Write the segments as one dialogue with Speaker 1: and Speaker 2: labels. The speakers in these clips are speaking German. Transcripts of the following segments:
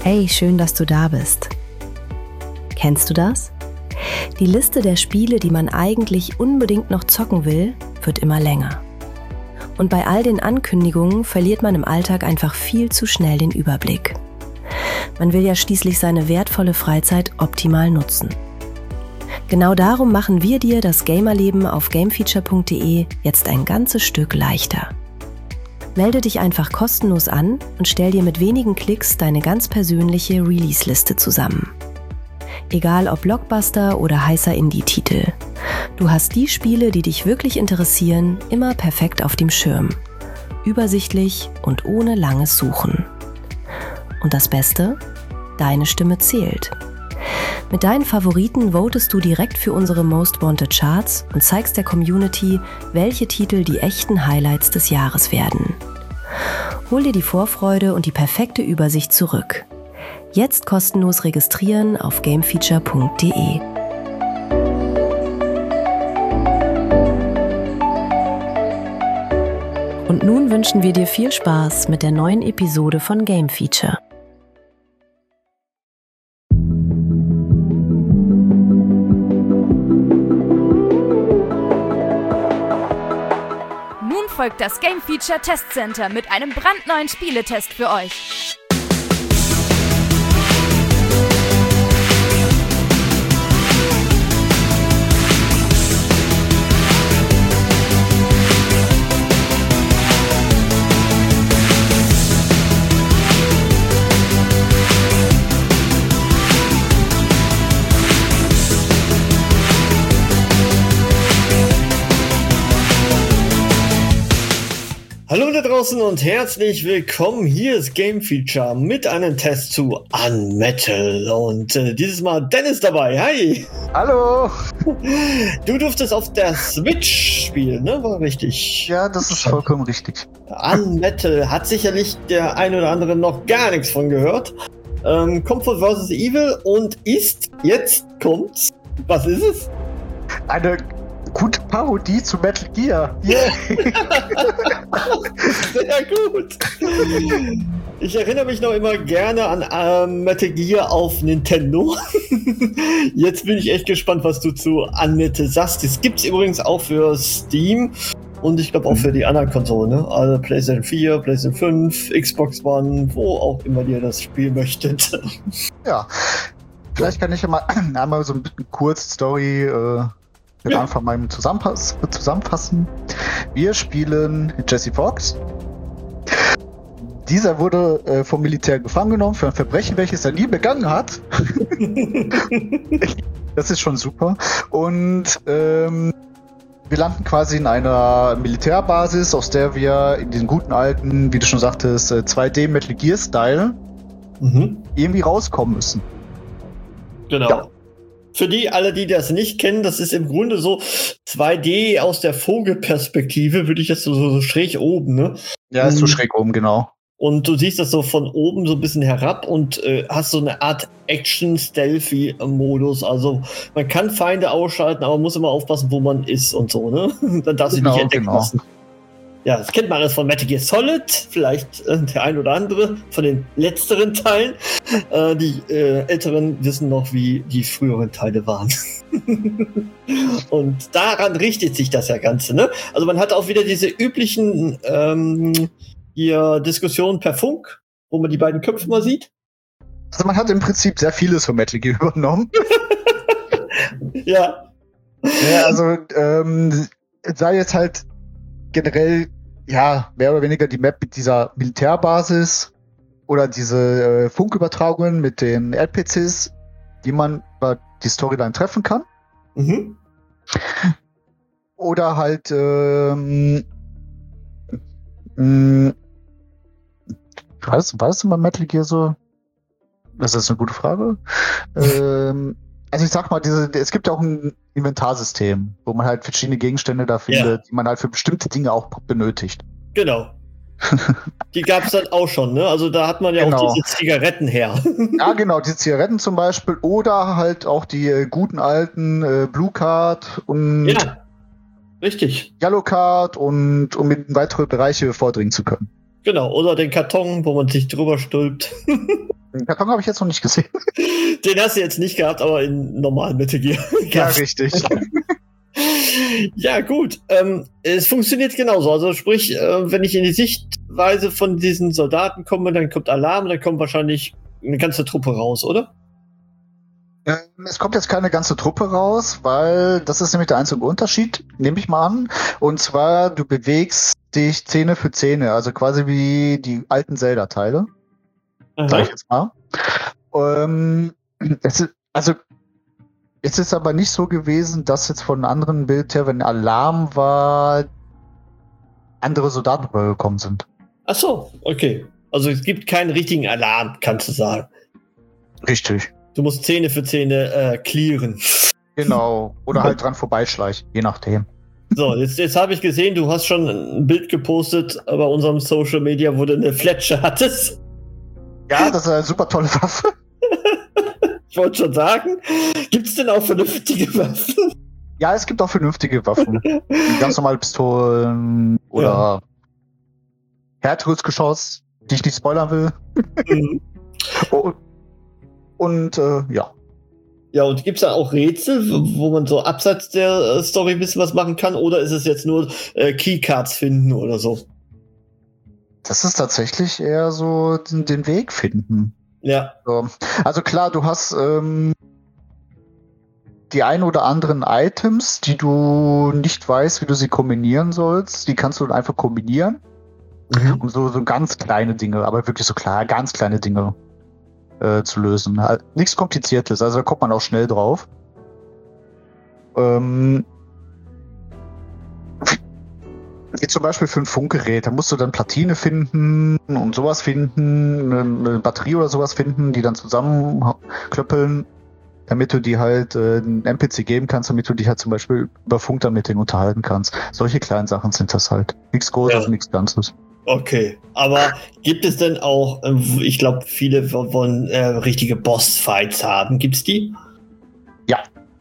Speaker 1: Hey, schön, dass du da bist. Kennst du das? Die Liste der Spiele, die man eigentlich unbedingt noch zocken will, wird immer länger. Und bei all den Ankündigungen verliert man im Alltag einfach viel zu schnell den Überblick. Man will ja schließlich seine wertvolle Freizeit optimal nutzen. Genau darum machen wir dir das Gamerleben auf gamefeature.de jetzt ein ganzes Stück leichter. Melde dich einfach kostenlos an und stell dir mit wenigen Klicks deine ganz persönliche Release-Liste zusammen. Egal ob Blockbuster oder heißer Indie-Titel. Du hast die Spiele, die dich wirklich interessieren, immer perfekt auf dem Schirm. Übersichtlich und ohne langes Suchen. Und das Beste? Deine Stimme zählt. Mit deinen Favoriten votest du direkt für unsere Most Wanted Charts und zeigst der Community, welche Titel die echten Highlights des Jahres werden. Hol dir die Vorfreude und die perfekte Übersicht zurück. Jetzt kostenlos registrieren auf gamefeature.de. Und nun wünschen wir dir viel Spaß mit der neuen Episode von Game Feature.
Speaker 2: Nun folgt das Game Feature Test Center mit einem brandneuen Spieletest für euch.
Speaker 3: Hallo da draußen und herzlich willkommen. Hier ist Game Feature mit einem Test zu Unmetal und dieses Mal Dennis dabei. Hi!
Speaker 4: Hallo!
Speaker 3: Du durftest auf der Switch spielen, ne? War richtig?
Speaker 4: Ja, das ist vollkommen richtig.
Speaker 3: Unmetal hat sicherlich der ein oder andere noch gar nichts von gehört. Comfort vs. Evil und jetzt kommt's. Was ist es?
Speaker 4: Eine gute Parodie zu Metal Gear. Yeah.
Speaker 3: Sehr gut. Ich erinnere mich noch immer gerne an Metal Gear auf Nintendo. Jetzt bin ich echt gespannt, was du zu Unmetal sagst. Das gibt's übrigens auch für Steam und ich glaube auch für die anderen Konsolen, ne? Also PlayStation 4, PlayStation 5, Xbox One, wo auch immer ihr das spielen möchtet.
Speaker 4: Ja, vielleicht kann ich ja mal einmal so ein bisschen kurz Story den Anfang mal zusammenfassen. Wir spielen Jesse Fox. Dieser wurde vom Militär gefangen genommen für ein Verbrechen, welches er nie begangen hat. Das ist schon super. Und wir landen quasi in einer Militärbasis, aus der wir in diesen guten alten, wie du schon sagtest, 2D Metal Gear Style irgendwie rauskommen müssen.
Speaker 3: Genau. Ja. Für alle, die das nicht kennen, das ist im Grunde so 2D aus der Vogelperspektive, würde ich jetzt so schräg oben, ne?
Speaker 4: Ja, ist so schräg oben, genau.
Speaker 3: Und du siehst das so von oben so ein bisschen herab und hast so eine Art Action-Stealthy-Modus. Also man kann Feinde ausschalten, aber man muss immer aufpassen, wo man ist und so, ne? Dann darf sie nicht entdecken lassen. Ja, das kennt man alles von Metal Gear Solid, vielleicht der ein oder andere von den letzteren Teilen. Die Älteren wissen noch, wie die früheren Teile waren. Und daran richtet sich das ja Ganze, ne? Also man hat auch wieder diese üblichen hier Diskussionen per Funk, wo man die beiden Köpfe mal sieht.
Speaker 4: Also man hat im Prinzip sehr vieles von Metal Gear übernommen.
Speaker 3: Ja.
Speaker 4: Ja, also sei jetzt halt generell, ja, mehr oder weniger die Map mit dieser Militärbasis oder diese Funkübertragungen mit den RPCs, die man über die Storyline treffen kann. Oder halt weißt du mal Metal Gear so? Das ist eine gute Frage. Also ich sag mal, es gibt ja auch ein Inventarsystem, wo man halt verschiedene Gegenstände da findet, die man halt für bestimmte Dinge auch benötigt.
Speaker 3: Genau. Die gab es dann auch schon, ne? Also da hat man ja auch diese Zigaretten her.
Speaker 4: Ja, genau, diese Zigaretten zum Beispiel. Oder halt auch die guten alten Blue Card und
Speaker 3: richtig.
Speaker 4: Yellow Card und um in weitere Bereiche vordringen zu können.
Speaker 3: Genau, oder den Karton, wo man sich drüber stülpt.
Speaker 4: Den Karton habe ich jetzt noch nicht gesehen.
Speaker 3: Den hast du jetzt nicht gehabt, aber in normalen Metal Gear.
Speaker 4: Ja, richtig.
Speaker 3: Ja, gut. Es funktioniert genauso. Also sprich, wenn ich in die Sichtweise von diesen Soldaten komme, dann kommt Alarm, dann kommt wahrscheinlich eine ganze Truppe raus, oder?
Speaker 4: Es kommt jetzt keine ganze Truppe raus, weil das ist nämlich der einzige Unterschied, nehme ich mal an. Und zwar, du bewegst dich Szene für Szene, also quasi wie die alten Zelda-Teile. Sag ich jetzt mal. Es ist aber nicht so gewesen, dass jetzt von anderen Bild her, wenn Alarm war, andere Soldaten rübergekommen sind.
Speaker 3: Ach so, okay. Also es gibt keinen richtigen Alarm, kannst du sagen.
Speaker 4: Richtig.
Speaker 3: Du musst Szene für Szene clearen.
Speaker 4: Genau. Oder halt dran vorbeischleichen, je nachdem.
Speaker 3: So, jetzt habe ich gesehen, du hast schon ein Bild gepostet bei unserem Social Media, wo du eine Fletsche hattest.
Speaker 4: Ja, das ist eine super tolle Waffe.
Speaker 3: Ich wollte schon sagen, gibt es denn auch vernünftige Waffen?
Speaker 4: Ja, es gibt auch vernünftige Waffen. Ganz normale Pistolen oder härteres Geschoss, die ich nicht spoilern will.
Speaker 3: Mhm.
Speaker 4: Und ja.
Speaker 3: Ja, und gibt es da auch Rätsel, wo man so abseits der Story ein bisschen was machen kann? Oder ist es jetzt nur Keycards finden oder so?
Speaker 4: Das ist tatsächlich eher so den Weg finden.
Speaker 3: Ja.
Speaker 4: So. Also klar, du hast die ein oder anderen Items, die du nicht weißt, wie du sie kombinieren sollst. Die kannst du dann einfach kombinieren. Mhm. Um so ganz kleine Dinge, aber wirklich so klar, ganz kleine Dinge zu lösen. Halt, nichts Kompliziertes, also da kommt man auch schnell drauf. Wie zum Beispiel für ein Funkgerät, da musst du dann Platine finden und sowas finden, eine Batterie oder sowas finden, die dann zusammenklöppeln, damit du die halt einen NPC geben kannst, damit du dich halt zum Beispiel über Funk damit unterhalten kannst. Solche kleinen Sachen sind das halt. Nichts Großes, nichts Ganzes.
Speaker 3: Okay, aber gibt es denn auch, ich glaube, viele wollen richtige Bossfights haben. Gibt's die?
Speaker 4: Ja.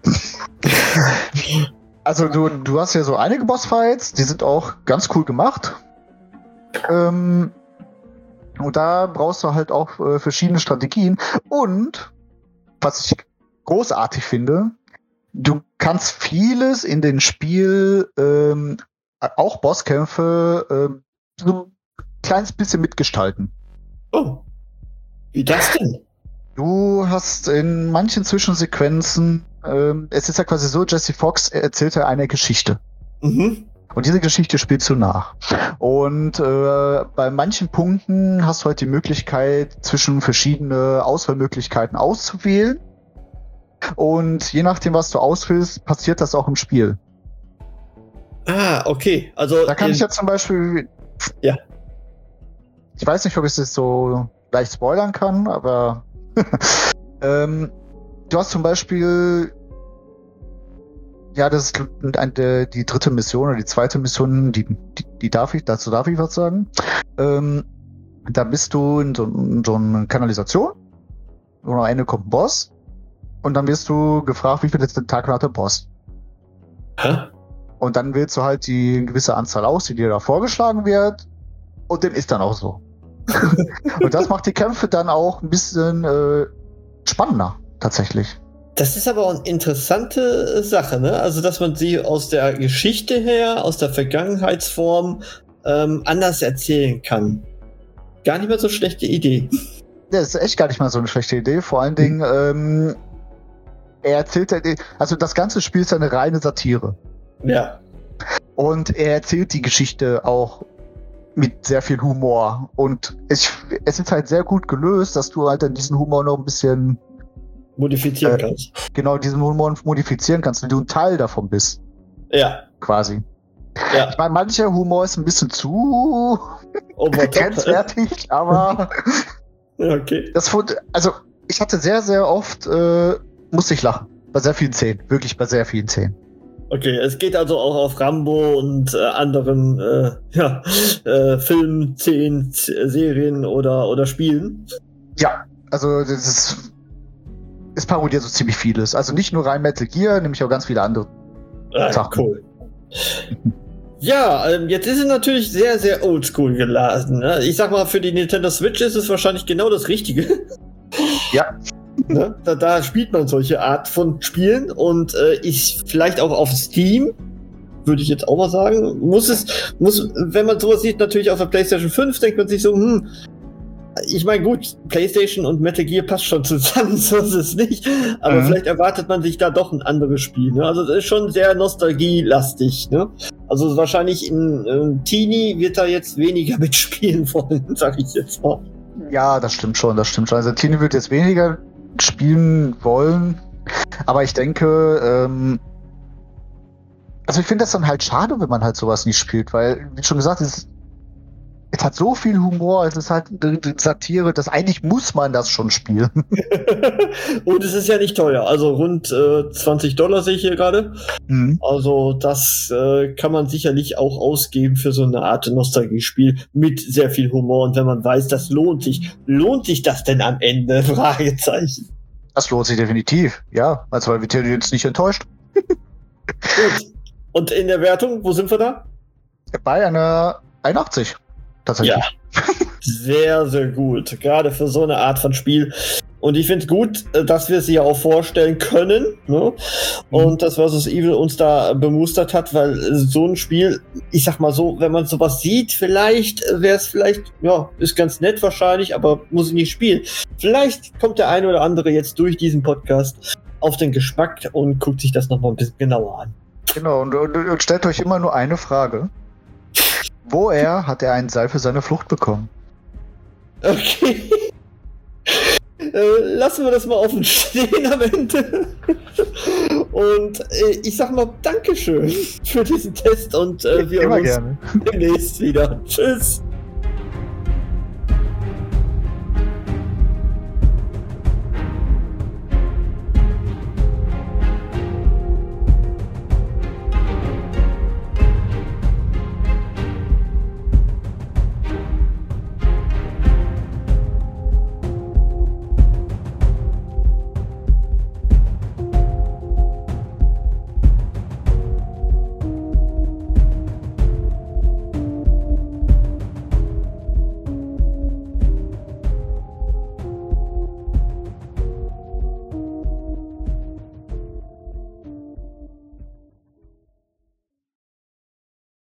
Speaker 4: Also du hast ja so einige Bossfights, die sind auch ganz cool gemacht. Und da brauchst du halt auch verschiedene Strategien. Und was ich großartig finde, du kannst vieles in dem Spiel, auch Bosskämpfe, so ein kleines bisschen mitgestalten.
Speaker 3: Oh, wie das denn?
Speaker 4: Du hast in manchen Zwischensequenzen, es ist ja quasi so, Jesse Fox erzählt ja eine Geschichte. Mhm. Und diese Geschichte spielst du nach. Und bei manchen Punkten hast du halt die Möglichkeit, zwischen verschiedene Auswahlmöglichkeiten auszuwählen. Und je nachdem, was du auswählst, passiert das auch im Spiel.
Speaker 3: Ah, okay. Also
Speaker 4: da kann ich ja zum Beispiel...
Speaker 3: Ja.
Speaker 4: Ich weiß nicht, ob ich das so leicht spoilern kann, aber du hast zum Beispiel das ist die dritte Mission oder die zweite Mission, dazu darf ich was sagen. Da bist du in so einer Kanalisation und am Ende kommt ein Boss und dann wirst du gefragt, wie viele Tentakel hat der Boss?
Speaker 3: Hä?
Speaker 4: Und dann wählst du halt die gewisse Anzahl aus, die dir da vorgeschlagen wird. Und dem ist dann auch so. Und das macht die Kämpfe dann auch ein bisschen spannender, tatsächlich.
Speaker 3: Das ist aber auch eine interessante Sache, ne? Also, dass man sie aus der Geschichte her, aus der Vergangenheitsform anders erzählen kann. Gar nicht mal so schlechte Idee.
Speaker 4: Das ist echt gar nicht mal so eine schlechte Idee. Vor allen Dingen, er erzählt, also das ganze Spiel ist eine reine Satire.
Speaker 3: Ja.
Speaker 4: Und er erzählt die Geschichte auch mit sehr viel Humor. Und es ist halt sehr gut gelöst, dass du halt dann diesen Humor noch ein bisschen
Speaker 3: modifizieren kannst.
Speaker 4: Genau, diesen Humor modifizieren kannst, wenn du ein Teil davon bist.
Speaker 3: Ja.
Speaker 4: Quasi.
Speaker 3: Ja.
Speaker 4: Ich meine, mancher Humor ist ein bisschen zu grenzwertig, aber
Speaker 3: okay.
Speaker 4: Also ich hatte sehr, sehr oft musste ich lachen. Bei sehr vielen Szenen. Wirklich bei sehr vielen Szenen.
Speaker 3: Okay, es geht also auch auf Rambo und anderen Filmen, Szenen, Serien oder Spielen.
Speaker 4: Ja, also es parodiert so ziemlich vieles. Also nicht nur rein Metal Gear, nämlich auch ganz viele andere Sachen.
Speaker 3: Cool. Ja, jetzt ist es natürlich sehr, sehr oldschool geladen. Ne? Ich sag mal, für die Nintendo Switch ist es wahrscheinlich genau das Richtige.
Speaker 4: Ja.
Speaker 3: Ne? Da spielt man solche Art von Spielen und ich vielleicht auch auf Steam, würde ich jetzt auch mal sagen, wenn man sowas sieht, natürlich auf der PlayStation 5, denkt man sich so, ich meine, gut, PlayStation und Metal Gear passt schon zusammen, so ist es nicht, aber vielleicht erwartet man sich da doch ein anderes Spiel, ne? Also das ist schon sehr nostalgielastig, ne? Also wahrscheinlich ein Teenie wird da jetzt weniger mitspielen wollen, sag ich jetzt mal.
Speaker 4: Ja, das stimmt schon. Also Teenie wird jetzt weniger spielen wollen, aber ich denke, also ich finde das dann halt schade, wenn man halt sowas nicht spielt, weil, wie schon gesagt, es hat so viel Humor, es ist halt eine Satire, dass eigentlich muss man das schon spielen.
Speaker 3: Und es ist ja nicht teuer, also rund $20 sehe ich hier gerade. Also das kann man sicherlich auch ausgeben für so eine Art Nostalgie-Spiel mit sehr viel Humor. Und wenn man weiß, das lohnt sich das denn am Ende? Fragezeichen.
Speaker 4: Das lohnt sich definitiv, ja. Also weil wir jetzt nicht enttäuscht.
Speaker 3: Gut. Und in der Wertung, wo sind wir da?
Speaker 4: Bei einer 81. Tatsächlich.
Speaker 3: Ja, sehr, sehr gut. Gerade für so eine Art von Spiel. Und ich finde es gut, dass wir es ja auch vorstellen können. Ne? Und das Versus Evil uns da bemustert hat, weil so ein Spiel, ich sag mal so, wenn man sowas sieht, wäre es ja, ist ganz nett wahrscheinlich, aber muss ich nicht spielen. Vielleicht kommt der eine oder andere jetzt durch diesen Podcast auf den Geschmack und guckt sich das nochmal ein bisschen genauer an.
Speaker 4: Genau, und stellt euch immer nur eine Frage. Woher hat er einen Seil für seine Flucht bekommen?
Speaker 3: Okay. Lassen wir das mal offen stehen am Ende. Und ich sag mal Dankeschön für diesen Test und wir
Speaker 4: immer
Speaker 3: uns
Speaker 4: gerne.
Speaker 3: Demnächst wieder. Tschüss.